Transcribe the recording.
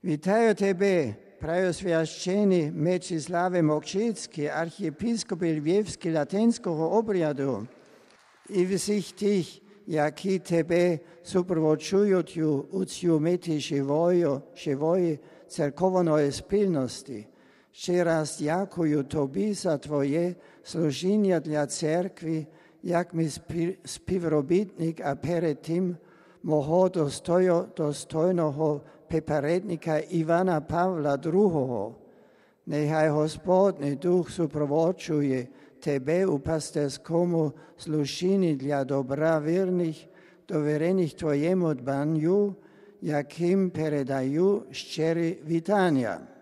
Вітаю тебе, преосвящений Мечиславе Мокшицький, архієпископ Львівський латинського обряду, і всіх тих, які тебе супроводжують у цю миті живої церковної спільності. Ще раз дякую тобі за твоє служіння для церкви, як мій співробітник, а перед тим мого достойного попередника Івана Павла II. Нехай Господній Дух супроводжує тебе у пастирському служінні для добра вірних, довірених твоєму дбанню, яким передаю щирі вітання.